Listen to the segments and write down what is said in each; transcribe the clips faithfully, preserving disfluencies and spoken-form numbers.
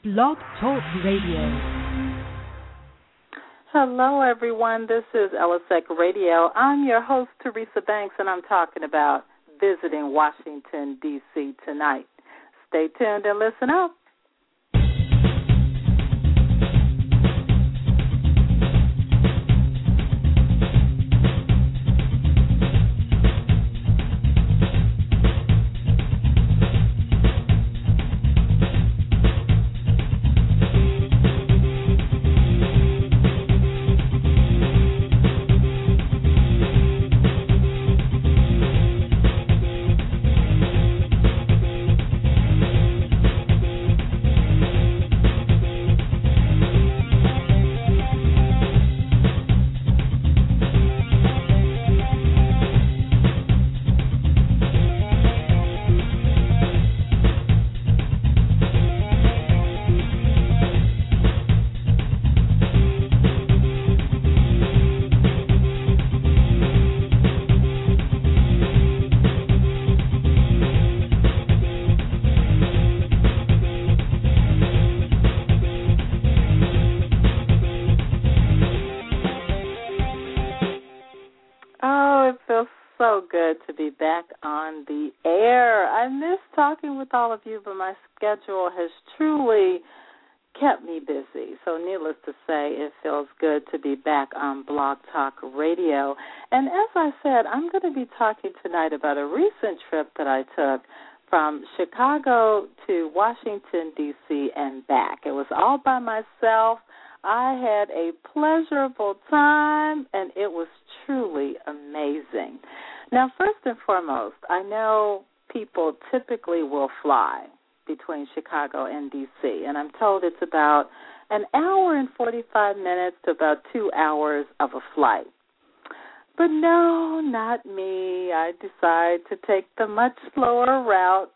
Blog Talk Radio. Hello, everyone. This is Ellisec Radio. I'm your host, Teresa Banks, and I'm talking about visiting Washington, D C tonight. Stay tuned and listen up. So good to be back on the air. I miss talking with all of you, but my schedule has truly kept me busy. So needless to say, it feels good to be back on Blog Talk Radio. And as I said, I'm going to be talking tonight about a recent trip that I took from Chicago to Washington, D C and back. It was all by myself. I had a pleasurable time, and it was truly amazing. Now, first and foremost, I know people typically will fly between Chicago and D C, and I'm told it's about an hour and forty-five minutes to about two hours of a flight. But no, not me. I decide to take the much slower route.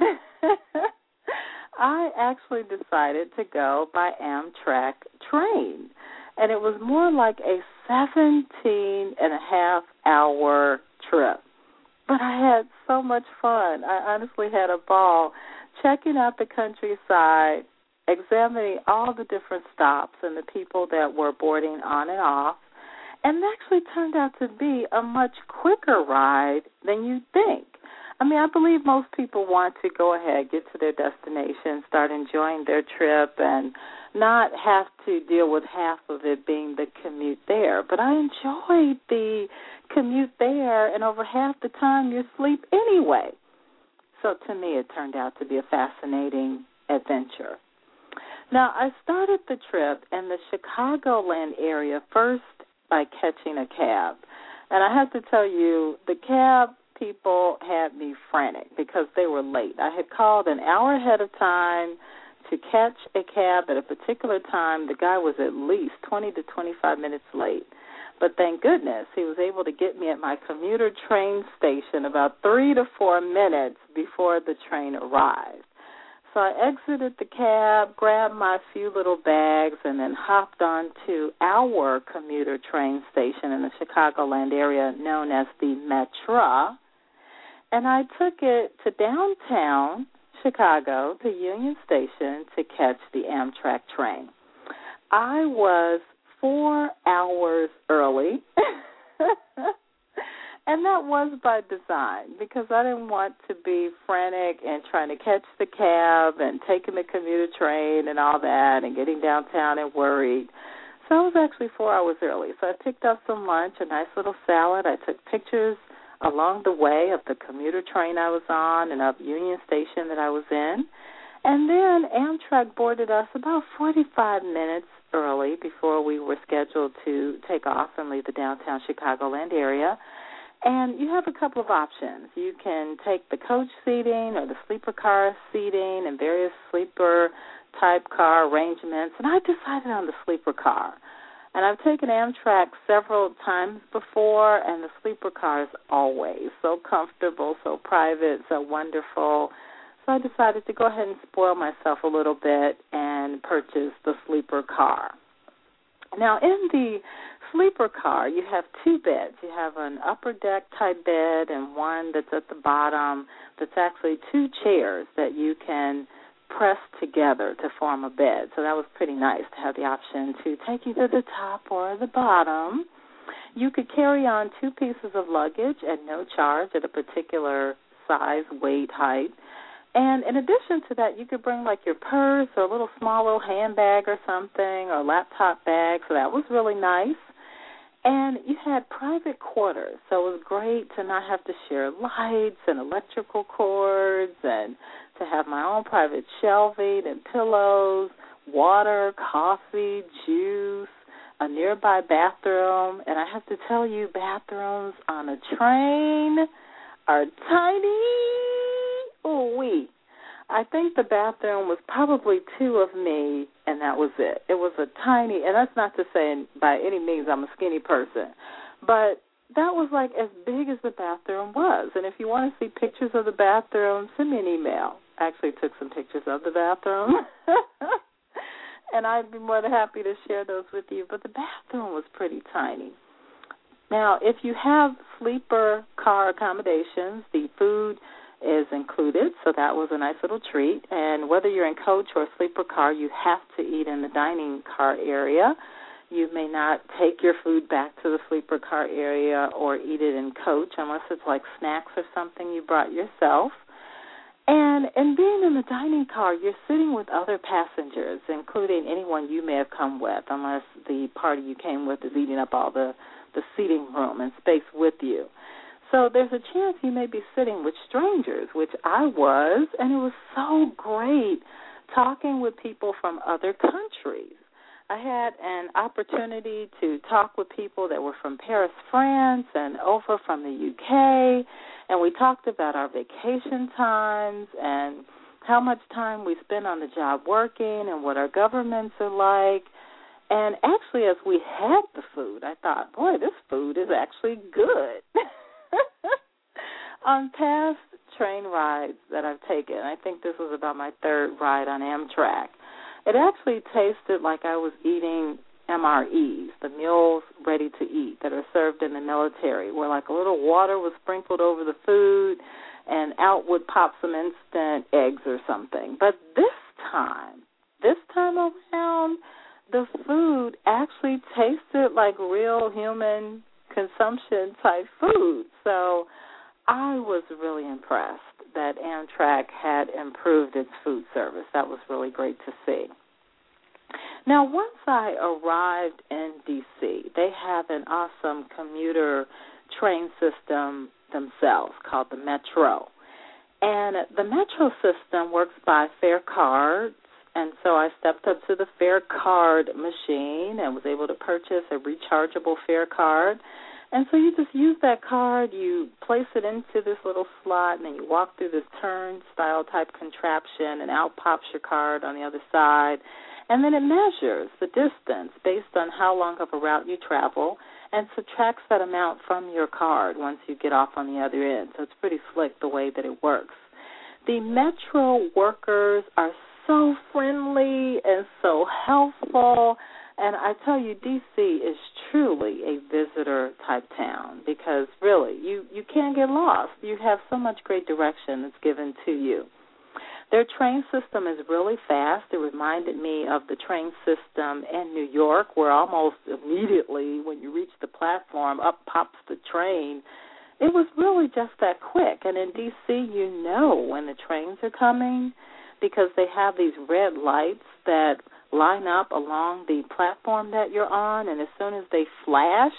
I actually decided to go by Amtrak train, and it was more like a seventeen and a half hour trip. But I had so much fun. I honestly had a ball checking out the countryside, examining all the different stops and the people that were boarding on and off, and it actually turned out to be a much quicker ride than you'd think. I mean, I believe most people want to go ahead, get to their destination, start enjoying their trip, and not have to deal with half of it being the commute there. But I enjoyed the commute there, and over half the time you're asleep anyway. So to me, it turned out to be a fascinating adventure. Now, I started the trip in the Chicagoland area first by catching a cab. And I have to tell you, the cab people had me frantic because they were late. I had called an hour ahead of time to catch a cab at a particular time. The guy was at least twenty to twenty-five minutes late. But thank goodness he was able to get me at my commuter train station about three to four minutes before the train arrived. So I exited the cab, grabbed my few little bags, and then hopped on to our commuter train station in the Chicagoland area known as the Metra. And I took it to downtown Chicago, to Union Station, to catch the Amtrak train. I was four hours early, and that was by design because I didn't want to be frantic and trying to catch the cab and taking the commuter train and all that and getting downtown and worried. So I was actually four hours early. So I picked up some lunch, a nice little salad. I took pictures along the way of the commuter train I was on and of Union Station that I was in. And then Amtrak boarded us about forty-five minutes early before we were scheduled to take off and leave the downtown Chicagoland area. And you have a couple of options. You can take the coach seating or the sleeper car seating and various sleeper-type car arrangements. And I decided on the sleeper car. And I've taken Amtrak several times before, and the sleeper car is always so comfortable, so private, so wonderful. So I decided to go ahead and spoil myself a little bit and purchase the sleeper car. Now, in the sleeper car, you have two beds. You have an upper deck type bed and one that's at the bottom that's actually two chairs that you can pressed together to form a bed. So that was pretty nice to have the option to take you to the top or the bottom. You could carry on two pieces of luggage at no charge at a particular size, weight, height. And in addition to that, you could bring like your purse or a little small little handbag or something or a laptop bag. So that was really nice. And you had private quarters, so it was great to not have to share lights and electrical cords and to have my own private shelving and pillows, water, coffee, juice, a nearby bathroom. And I have to tell you, bathrooms on a train are tiny. Ooh-wee. I think the bathroom was probably two of me, and that was it. It was a tiny, and that's not to say by any means I'm a skinny person, but that was like as big as the bathroom was. And if you want to see pictures of the bathroom, send me an email. I actually took some pictures of the bathroom, and I'd be more than happy to share those with you. But the bathroom was pretty tiny. Now, if you have sleeper car accommodations, the food is included, so that was a nice little treat. And whether you're in coach or sleeper car, you have to eat in the dining car area. You may not take your food back to the sleeper car area or eat it in coach unless it's like snacks or something you brought yourself. And in being in the dining car, you're sitting with other passengers, including anyone you may have come with, unless the party you came with is eating up all the, the seating room and space with you. So there's a chance you may be sitting with strangers, which I was, and it was so great talking with people from other countries. I had an opportunity to talk with people that were from Paris, France, and over from the U K, and we talked about our vacation times and how much time we spend on the job working and what our governments are like. And actually, as we had the food, I thought, boy, this food is actually good. On past train rides that I've taken, I think this was about my third ride on Amtrak, it actually tasted like I was eating M R Es, the meals ready to eat that are served in the military, where like a little water was sprinkled over the food and out would pop some instant eggs or something. But this time, this time around, the food actually tasted like real human consumption type food. So I was really impressed that Amtrak had improved its food service. That was really great to see. Now, once I arrived in D C, they have an awesome commuter train system themselves called the Metro. And the Metro system works by fare cards, and so I stepped up to the fare card machine and was able to purchase a rechargeable fare card. And so you just use that card, you place it into this little slot, and then you walk through this turnstile type contraption, and out pops your card on the other side. And then it measures the distance based on how long of a route you travel and subtracts that amount from your card once you get off on the other end. So it's pretty slick the way that it works. The Metro workers are so friendly and so helpful. And I tell you, D C is truly a visitor-type town because, really, you, you can't get lost. You have so much great direction that's given to you. Their train system is really fast. It reminded me of the train system in New York, where almost immediately when you reach the platform, up pops the train. It was really just that quick. And in D C, you know when the trains are coming because they have these red lights that line up along the platform that you're on, and as soon as they flash,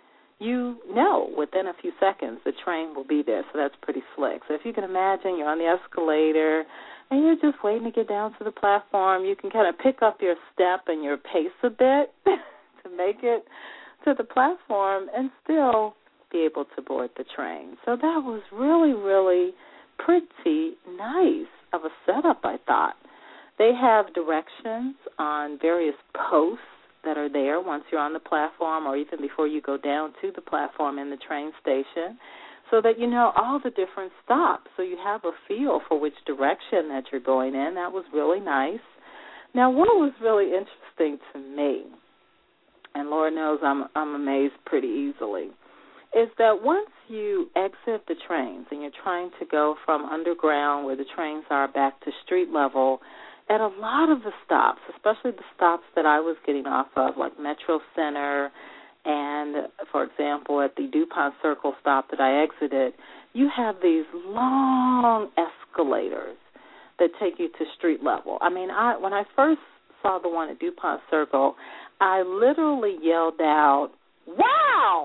you know within a few seconds the train will be there, so that's pretty slick. So if you can imagine you're on the escalator and you're just waiting to get down to the platform, you can kind of pick up your step and your pace a bit to make it to the platform and still be able to board the train. So that was really, really pretty nice of a setup, I thought. They have directions on various posts that are there once you're on the platform or even before you go down to the platform in the train station so that you know all the different stops so you have a feel for which direction that you're going in. That was really nice. Now, what was really interesting to me, and Lord knows I'm, I'm amazed pretty easily, is that once you exit the trains and you're trying to go from underground where the trains are back to street level, at a lot of the stops, especially the stops that I was getting off of, like Metro Center and, for example, at the DuPont Circle stop that I exited, you have these long escalators that take you to street level. I mean, I when I first saw the one at DuPont Circle, I literally yelled out, "Wow!"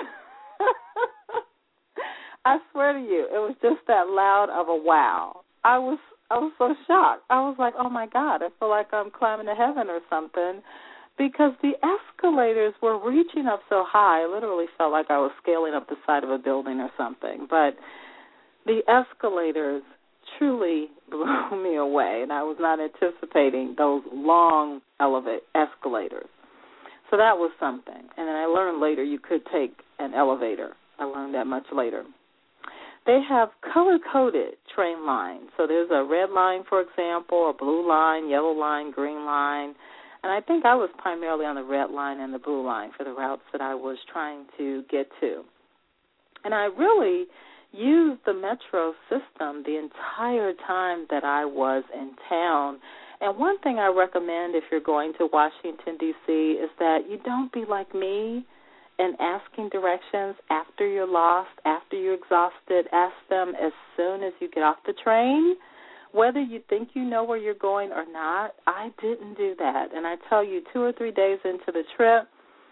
I swear to you, it was just that loud of a wow. I was I was so shocked. I was like, oh, my God, I feel like I'm climbing to heaven or something, because the escalators were reaching up so high. I literally felt like I was scaling up the side of a building or something. But the escalators truly blew me away, and I was not anticipating those long elevate escalators. So that was something. And then I learned later you could take an elevator. I learned that much later. They have color-coded train lines. So there's a red line, for example, a blue line, yellow line, green line. And I think I was primarily on the red line and the blue line for the routes that I was trying to get to. And I really used the metro system the entire time that I was in town. And one thing I recommend if you're going to Washington, D C, is that you don't be like me and asking directions after you're lost, after you're exhausted. Ask them as soon as you get off the train, whether you think you know where you're going or not. I didn't do that. And I tell you, two or three days into the trip,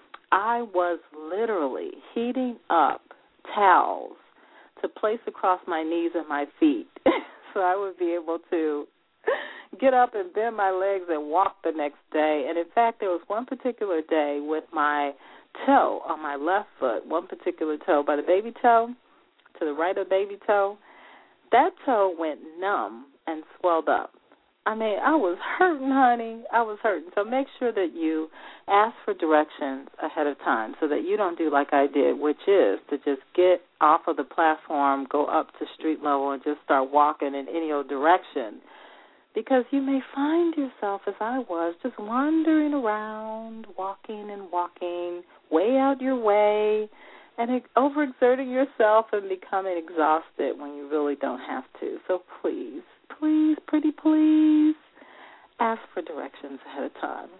I was literally heating up towels to place across my knees and my feet so I would be able to get up and bend my legs and walk the next day. And, in fact, there was one particular day with my toe on my left foot, one particular toe by the baby toe, to the right of the baby toe, that toe went numb and swelled up. I mean, I was hurting, honey. I was hurting. So make sure that you ask for directions ahead of time so that you don't do like I did, which is to just get off of the platform, go up to street level, and just start walking in any old direction. Because you may find yourself, as I was, just wandering around, walking and walking, way out your way, and overexerting yourself and becoming exhausted when you really don't have to. So please, please, pretty please, ask for directions ahead of time.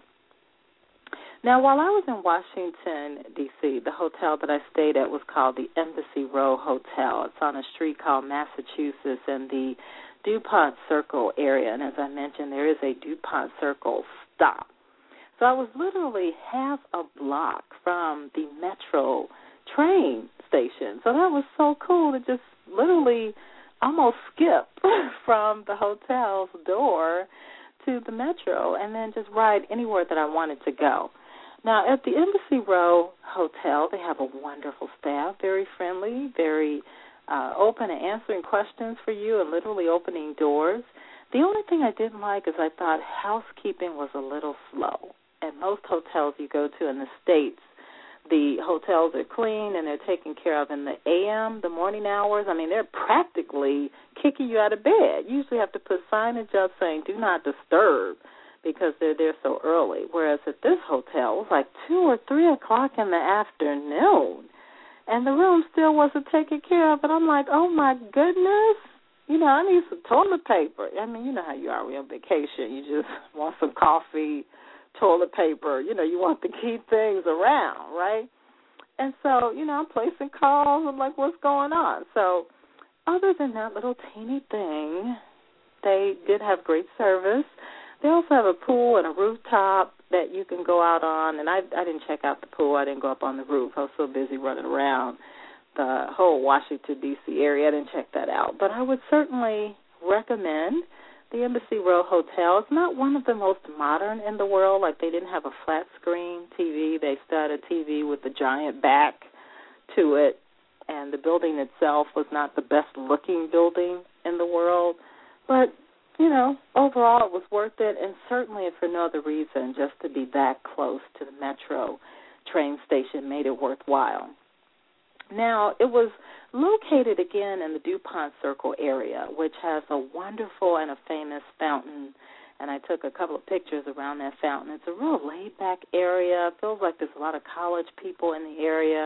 Now, while I was in Washington, D C, the hotel that I stayed at was called the Embassy Row Hotel. It's on a street called Massachusetts in the DuPont Circle area, and as I mentioned, there is a DuPont Circle stop. So I was literally half a block from the Metro train station. So that was so cool to just literally almost skip from the hotel's door to the Metro and then just ride anywhere that I wanted to go. Now, at the Embassy Row Hotel, they have a wonderful staff, very friendly, very Uh, open and answering questions for you and literally opening doors. The only thing I didn't like is I thought housekeeping was a little slow. At most hotels you go to in the States, the hotels are clean and they're taken care of in the A M, the morning hours. I mean, they're practically kicking you out of bed. You usually have to put signage up saying, do not disturb, because they're there so early. Whereas at this hotel, it was like two or three o'clock in the afternoon. And the room still wasn't taken care of. And I'm like, oh, my goodness. You know, I need some toilet paper. I mean, you know how you are when you're on vacation. You just want some coffee, toilet paper. You know, you want to keep things around, right? And so, you know, I'm placing calls. I'm like, what's going on? So other than that little teeny thing, they did have great service. They also have a pool and a rooftop that you can go out on, and I, I didn't check out the pool. I didn't go up on the roof. I was so busy running around the whole Washington, D C area. I didn't check that out. But I would certainly recommend the Embassy Row Hotel. It's not one of the most modern in the world. Like, they didn't have a flat screen T V. They still had a T V with a giant back to it, and the building itself was not the best-looking building in the world. But you know, overall it was worth it, and certainly if for no other reason, just to be that close to the Metro train station made it worthwhile. Now, it was located again in the DuPont Circle area, which has a wonderful and a famous fountain, and I took a couple of pictures around that fountain. It's a real laid-back area. It feels like there's a lot of college people in the area.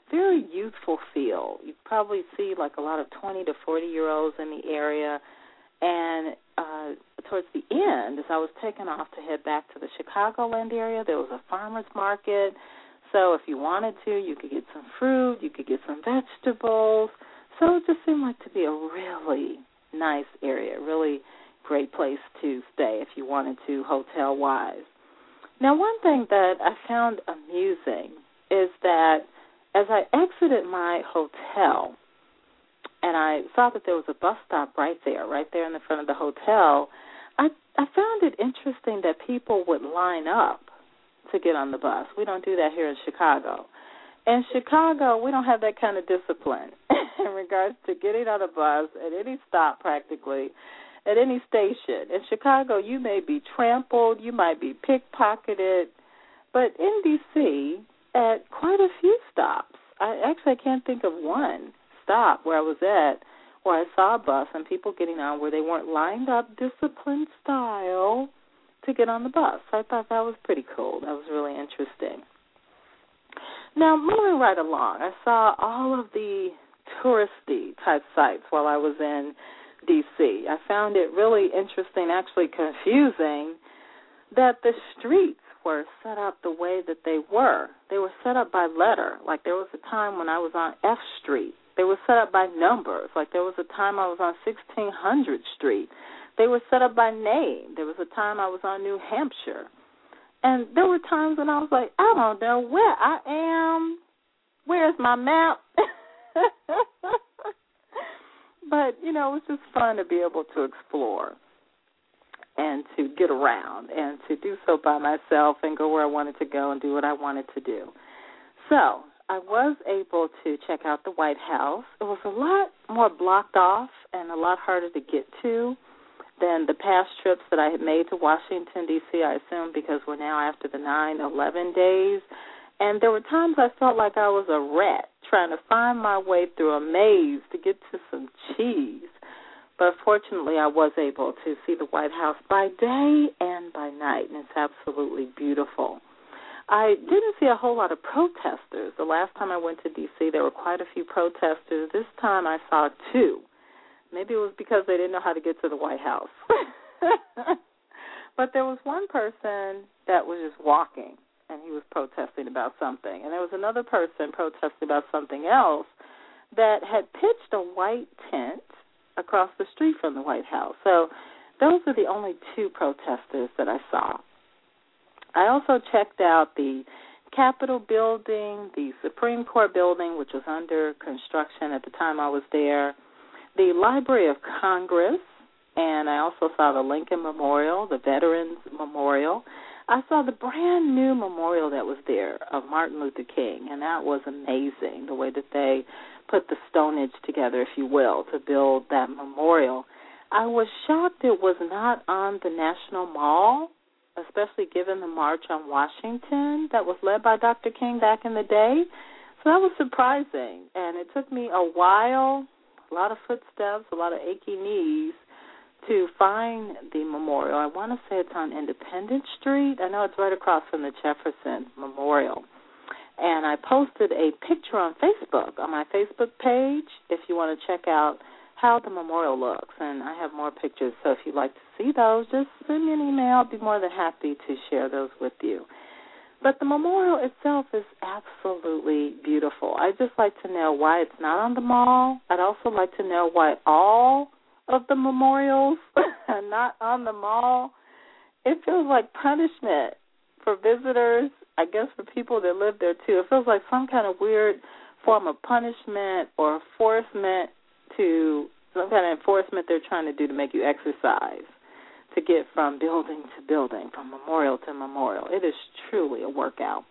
very youthful feel. You probably see like a lot of twenty to forty-year-olds in the area. And uh, towards the end, as I was taking off to head back to the Chicagoland area, there was a farmer's market. So if you wanted to, you could get some fruit, you could get some vegetables. So it just seemed like to be a really nice area, really great place to stay if you wanted to hotel-wise. Now, one thing that I found amusing is that as I exited my hotel and I saw that there was a bus stop right there, right there in the front of the hotel, I, I found it interesting that people would line up to get on the bus. We don't do that here in Chicago. In Chicago, we don't have that kind of discipline in regards to getting on a bus at any stop practically, at any station. In Chicago, you may be trampled, you might be pickpocketed, but in D C, at quite a few stops, I actually I can't think of one stop where I was at where I saw a bus and people getting on where they weren't lined up disciplined style to get on the bus. So I thought that was pretty cool. That was really interesting. Now, moving right along, I saw all of the touristy type sites while I was in D C. I found it really interesting, actually confusing, that the streets were set up the way that they were. They were set up by letter. Like there was a time when I was on F Street. They were set up by numbers. Like there was a time I was on sixteen hundred Street. They were set up by name. There was a time I was on New Hampshire. And there were times when I was like, I don't know where I am. Where's my map? But, you know, it was just fun to be able to explore and to get around and to do so by myself and go where I wanted to go and do what I wanted to do. So I was able to check out the White House. It was a lot more blocked off and a lot harder to get to than the past trips that I had made to Washington, D C, I assume, because we're now after the nine eleven days. And there were times I felt like I was a rat trying to find my way through a maze to get to some cheese. But fortunately, I was able to see the White House by day and by night, and it's absolutely beautiful. I didn't see a whole lot of protesters. The last time I went to D C, there were quite a few protesters. This time I saw two. Maybe it was because they didn't know how to get to the White House. But there was one person that was just walking, and he was protesting about something. And there was another person protesting about something else that had pitched a white tent across the street from the White House. So those are the only two protesters that I saw. I also checked out the Capitol building, the Supreme Court building, which was under construction at the time I was there, the Library of Congress, and I also saw the Lincoln Memorial, the Veterans Memorial. I saw the brand new memorial that was there of Martin Luther King, and that was amazing, the way that they put the stonage together, if you will, to build that memorial. I was shocked it was not on the National Mall, especially given the March on Washington that was led by Doctor King back in the day. So that was surprising, and it took me a while, a lot of footsteps, a lot of achy knees, to find the memorial. I want to say it's on Independence Street. I know it's right across from the Jefferson Memorial. And I posted a picture on Facebook, on my Facebook page, if you want to check out how the memorial looks. And I have more pictures, so if you'd like to see those, just send me an email. I'll be more than happy to share those with you. But the memorial itself is absolutely beautiful. I'd just like to know why it's not on the mall. I'd also like to know why all of the memorials are not on the mall. It feels like punishment for visitors, I guess for people that live there too. It feels like some kind of weird form of punishment or enforcement to some kind of enforcement they're trying to do to make you exercise, to get from building to building, from memorial to memorial. It is truly a workout.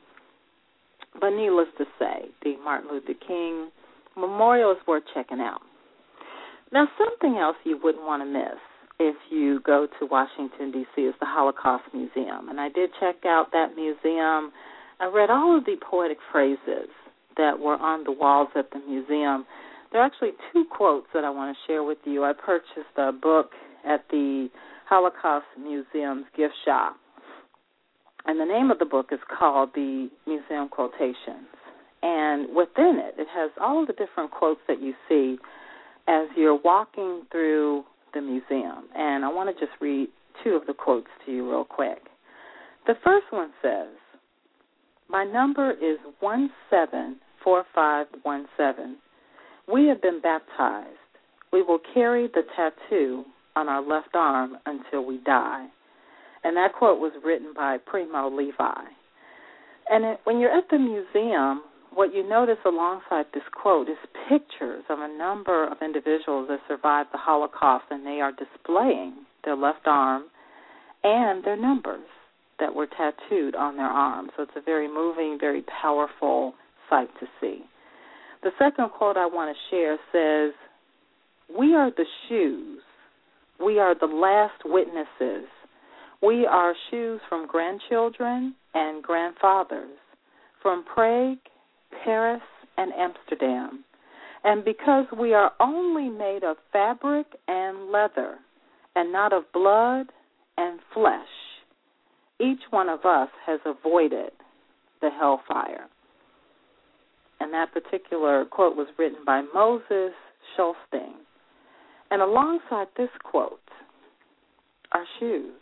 But needless to say, the Martin Luther King Memorial is worth checking out. Now, something else you wouldn't want to miss if you go to Washington, D C is the Holocaust Museum. And I did check out that museum. I read all of the poetic phrases that were on the walls at the museum. There are actually two quotes that I want to share with you. I purchased a book at the Holocaust Museum's gift shop, and the name of the book is called The Museum Quotations. And within it, it has all of the different quotes that you see as you're walking through the museum. And I want to just read two of the quotes to you real quick. The first one says, "My number is one seven four five one seven. We have been baptized. We will carry the tattoo on our left arm until we die." And that quote was written by Primo Levi. And it, when you're at the museum, what you notice alongside this quote is pictures of a number of individuals that survived the Holocaust, and they are displaying their left arm and their numbers that were tattooed on their arm. So it's a very moving, very powerful sight to see. The second quote I want to share says, "We are the shoes. We are the last witnesses. We are shoes from grandchildren and grandfathers, from Prague, Paris, and Amsterdam. And because we are only made of fabric and leather, and not of blood and flesh, each one of us has avoided the hellfire." And that particular quote was written by Moses Schulstein. And alongside this quote are shoes.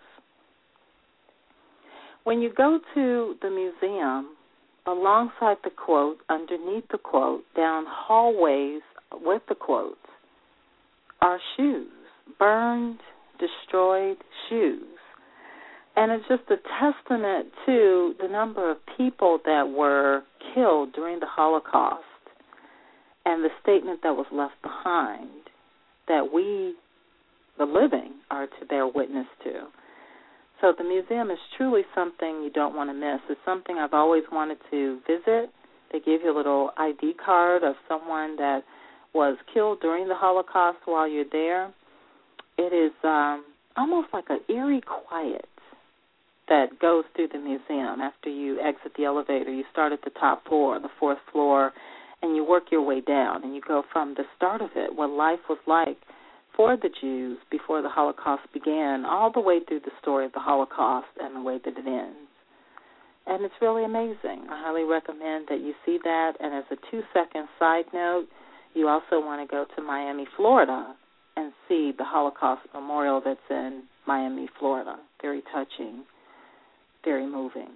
When you go to the museum, alongside the quote, underneath the quote, down hallways with the quote, are shoes, burned, destroyed shoes. And it's just a testament to the number of people that were killed during the Holocaust and the statement that was left behind that we, the living, are to bear witness to. So the museum is truly something you don't want to miss. It's something I've always wanted to visit. They give you a little I D card of someone that was killed during the Holocaust while you're there. It is um, almost like an eerie quiet that goes through the museum after you exit the elevator. You start at the top floor, the fourth floor, and you work your way down, and you go from the start of it, what life was like for the Jews before the Holocaust began, all the way through the story of the Holocaust and the way that it ends. And it's really amazing. I highly recommend that you see that. And as a two-second side note, you also want to go to Miami, Florida, and see the Holocaust Memorial that's in Miami, Florida. Very touching, very moving.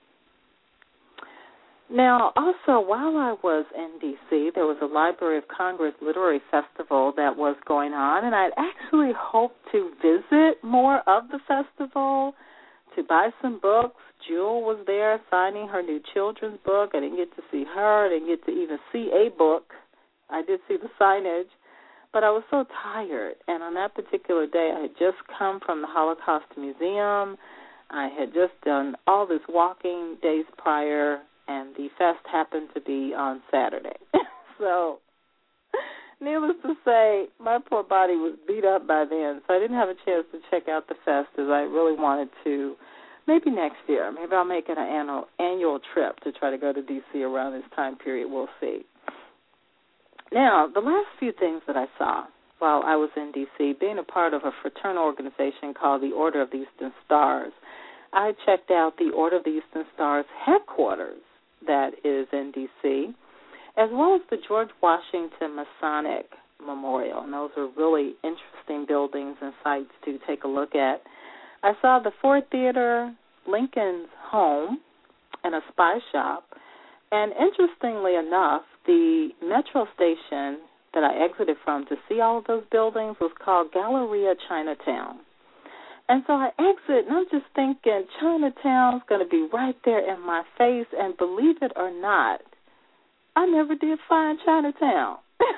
Now, also, while I was in D C, there was a Library of Congress Literary Festival that was going on, and I'd actually hoped to visit more of the festival, to buy some books. Jewel was there signing her new children's book. I didn't get to see her. I didn't get to even see a book. I did see the signage, but I was so tired. And on that particular day, I had just come from the Holocaust Museum. I had just done all this walking days prior, and the fest happened to be on Saturday. So, needless to say, my poor body was beat up by then, so I didn't have a chance to check out the fest as I really wanted to. Maybe next year. Maybe I'll make it an annual, annual trip to try to go to D C around this time period. We'll see. Now, the last few things that I saw while I was in D C, being a part of a fraternal organization called the Order of the Eastern Stars, I checked out the Order of the Eastern Stars headquarters that is in D C, as well as the George Washington Masonic Memorial. And those are really interesting buildings and sites to take a look at. I saw the Ford Theater, Lincoln's home, and a spy shop. And interestingly enough, the metro station that I exited from to see all of those buildings was called Galleria Chinatown. And so I exit, and I'm just thinking, Chinatown's going to be right there in my face, and believe it or not, I never did find Chinatown.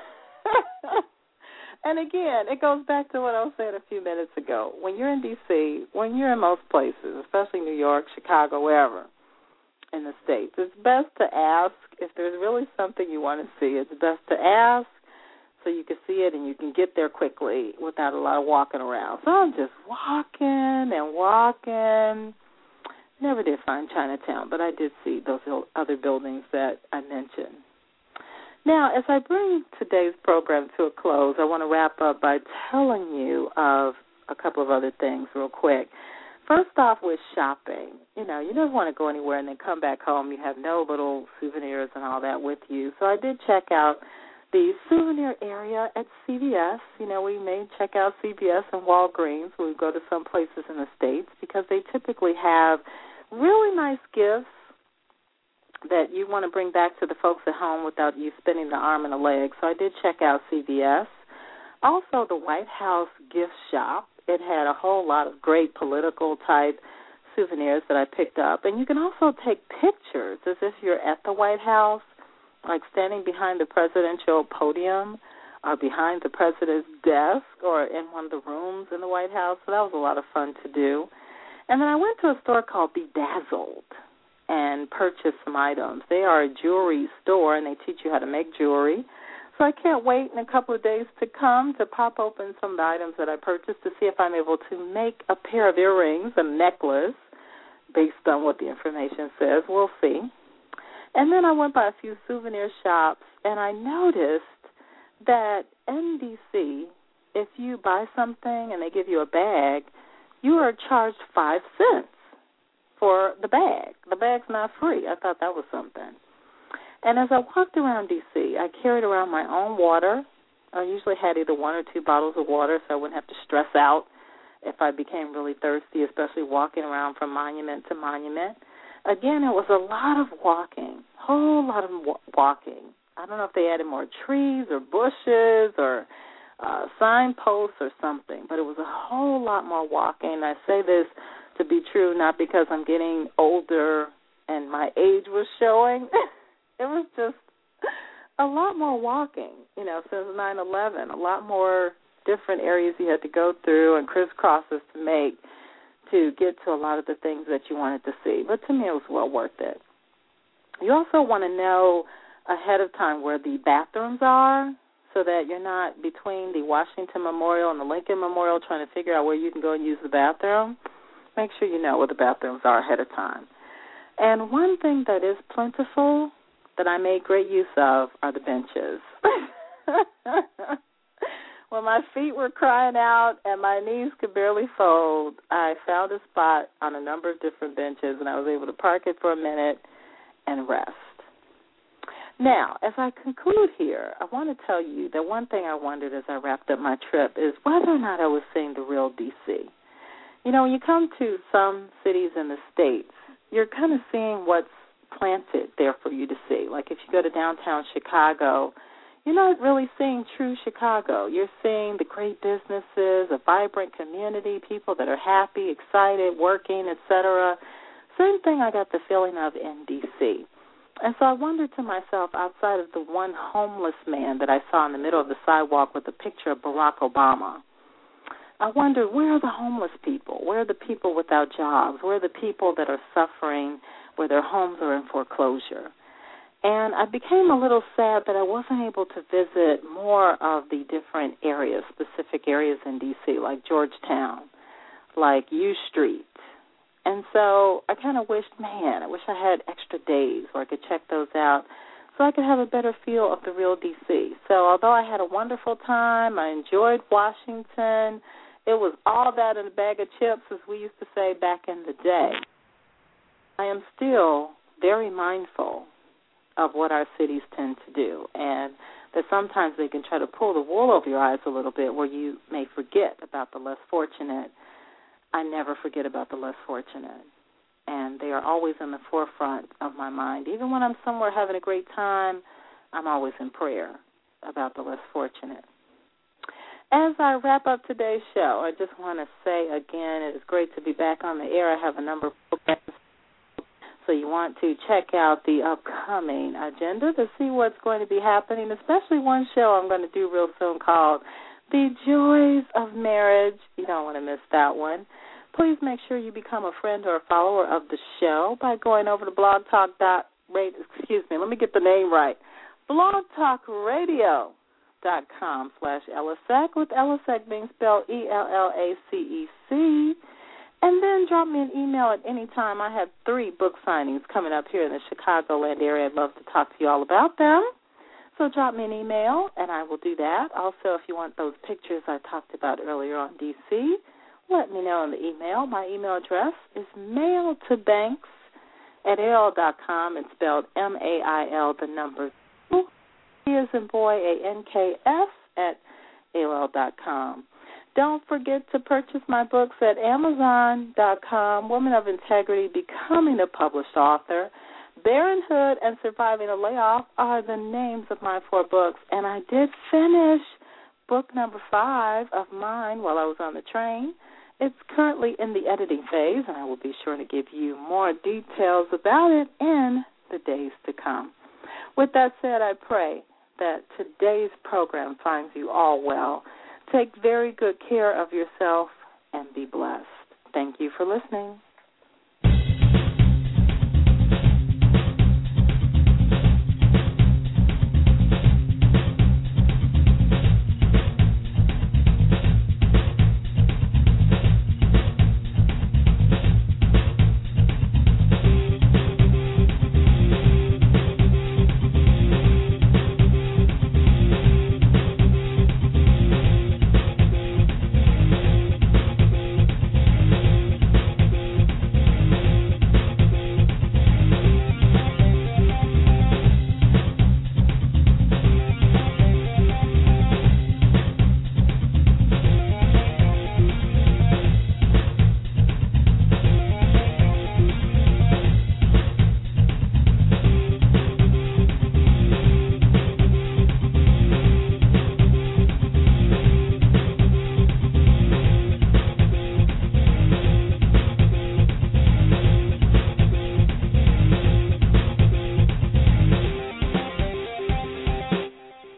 And again, it goes back to what I was saying a few minutes ago. When you're in D C, when you're in most places, especially New York, Chicago, wherever in the States, it's best to ask. If there's really something you want to see, it's best to ask so you can see it and you can get there quickly without a lot of walking around. So I'm just walking and walking. Never did find Chinatown, but I did see those other buildings that I mentioned. Now, as I bring today's program to a close, I want to wrap up by telling you of a couple of other things real quick. First off with shopping. You know, you never want to go anywhere and then come back home. You have no little souvenirs and all that with you. So I did check out the souvenir area at C V S. You know, we may check out C V S and Walgreens when we go to some places in the States because they typically have really nice gifts that you want to bring back to the folks at home without you spending the arm and a leg. So I did check out C V S. Also, the White House gift shop. It had a whole lot of great political-type souvenirs that I picked up. And you can also take pictures as if you're at the White House, like standing behind the presidential podium or behind the president's desk or in one of the rooms in the White House. So that was a lot of fun to do. And then I went to a store called Bedazzled and purchased some items. They are a jewelry store, and they teach you how to make jewelry. So I can't wait in a couple of days to come to pop open some of the items that I purchased to see if I'm able to make a pair of earrings, a necklace, based on what the information says. We'll see. And then I went by a few souvenir shops, and I noticed that N B C, if you buy something and they give you a bag, you are charged five cents for the bag. The bag's not free. I thought that was something. And as I walked around D C, I carried around my own water. I usually had either one or two bottles of water so I wouldn't have to stress out if I became really thirsty, especially walking around from monument to monument. Again, it was a lot of walking, a whole lot of walking. I don't know if they added more trees or bushes or uh, signposts or something, but it was a whole lot more walking. I say this to be true not because I'm getting older and my age was showing. It was just a lot more walking, you know, since nine eleven, a lot more different areas you had to go through and crisscrosses to make to get to a lot of the things that you wanted to see. But to me, it was well worth it. You also want to know ahead of time where the bathrooms are so that you're not between the Washington Memorial and the Lincoln Memorial trying to figure out where you can go and use the bathroom. Make sure you know where the bathrooms are ahead of time. And one thing that is plentiful that I made great use of are the benches. When my feet were crying out and my knees could barely fold, I found a spot on a number of different benches, and I was able to park it for a minute and rest. Now, as I conclude here, I want to tell you that one thing I wondered as I wrapped up my trip is whether or not I was seeing the real D C. You know, when you come to some cities in the States, you're kind of seeing what's planted there for you to see. Like if you go to downtown Chicago, you're not really seeing true Chicago. You're seeing the great businesses, a vibrant community, people that are happy, excited, working, et cetera. Same thing I got the feeling of in D C. And so I wondered to myself, outside of the one homeless man that I saw in the middle of the sidewalk with a picture of Barack Obama, I wondered, where are the homeless people? Where are the people without jobs? Where are the people that are suffering where their homes are in foreclosure? And I became a little sad that I wasn't able to visit more of the different areas, specific areas in D C, like Georgetown, like U Street. And so I kind of wished, man, I wish I had extra days where I could check those out so I could have a better feel of the real D C. So although I had a wonderful time, I enjoyed Washington, it was all that in a bag of chips, as we used to say back in the day. I am still very mindful of what our cities tend to do, and that sometimes they can try to pull the wool over your eyes a little bit where you may forget about the less fortunate. I never forget about the less fortunate, and they are always in the forefront of my mind. Even when I'm somewhere having a great time, I'm always in prayer about the less fortunate. As I wrap up today's show, I just want to say again, it is great to be back on the air. I have a number of programs, so you want to check out the upcoming agenda to see what's going to be happening, especially one show I'm going to do real soon called The Joys of Marriage. You don't want to miss that one. Please make sure you become a friend or a follower of the show by going over to blog talk dot radio. Excuse me, let me get the name right. blog talk radio dot com slash L S E C, with L S E C being spelled E L L A C E C. And then drop me an email at any time. I have three book signings coming up here in the Chicagoland area. I'd love to talk to you all about them. So drop me an email, and I will do that. Also, if you want those pictures I talked about earlier on D C, let me know in the email. My email address is mail to banks at A O L dot com. It's spelled M A I L, the number two, B as in boy, A N K S, at A O L dot com. Don't forget to purchase my books at Amazon dot com, Woman of Integrity, Becoming a Published Author. Baronhood and Surviving a Layoff are the names of my four books, and I did finish book number five of mine while I was on the train. It's currently in the editing phase, and I will be sure to give you more details about it in the days to come. With that said, I pray that today's program finds you all well. Take very good care of yourself and be blessed. Thank you for listening.